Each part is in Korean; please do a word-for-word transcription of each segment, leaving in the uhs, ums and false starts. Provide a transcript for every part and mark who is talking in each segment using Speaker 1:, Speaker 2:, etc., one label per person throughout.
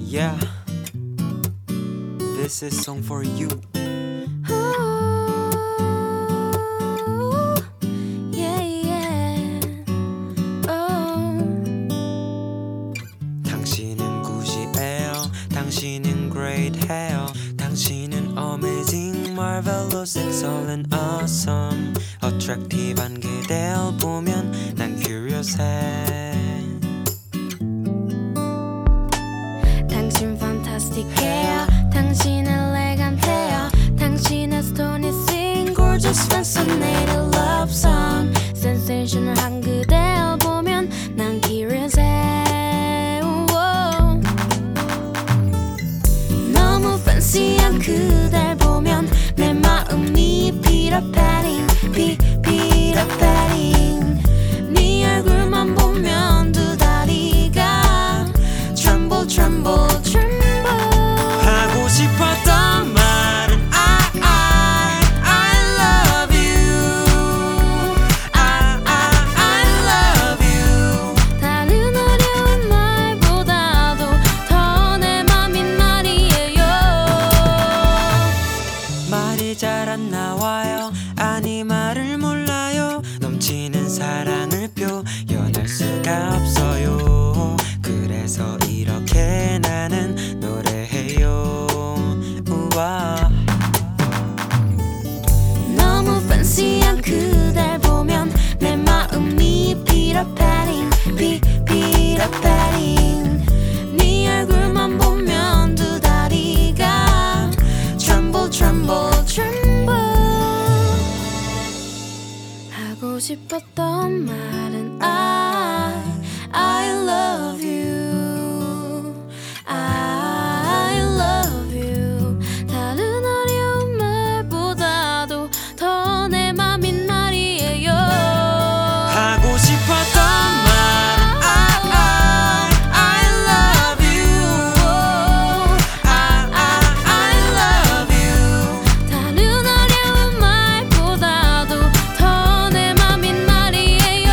Speaker 1: Yeah, this is song for you.
Speaker 2: Yeah, yeah. Oh.
Speaker 1: 당신은 굿이에요. 당신은 great해요. 당신은 amazing, marvelous, excellent, awesome. attractive한 그댈 보면 난 curious해.
Speaker 2: 당신 fantastic해요. 당신 elegant해요. 당신의 stone is sing gorgeous, fascinating love song. sensational한 그댈 보면 난 curious해. 우오. 너무 fancy한 그댈 보면 내 마음이 Peter Panning, 피, Peter Panning. 네 얼굴만 보면 두 다리가 tremble, tremble, tremble.
Speaker 1: 하고 싶었던 말은 I, I, I love you. I, I, I love you.
Speaker 2: 다른 어려운 말보다도 더 내 맘인 말이에요.
Speaker 1: 말이 잘 안 나와요. 아니 말을 몰라요. 넘치는 사랑을 표현할 수가 없어요. 그래서 이렇게 나는 노래해요. 우와.
Speaker 2: 너무 fancy한 그댈 보면 내 마음이 Peter Panning, 피, Peter Panning. 네 얼굴만 보면 두 다리가 tremble, tremble, tremble. 하고 싶었던 말은 I, I love you. I love you. 다른 어려운 말보다도 더 내 맘인 말이에요.
Speaker 1: 하고 싶었던 말은 I, I, I love you. I, I, I love you.
Speaker 2: 다른 어려운 말보다도 더 내 맘인 말이에요.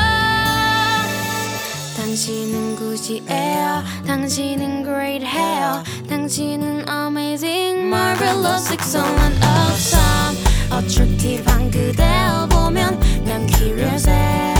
Speaker 2: 당신은 굿이에요. 당신은 great해요. 당신은 amazing, marvelous, excellent, awesome. attractive한 그댈 보면 난 curious해.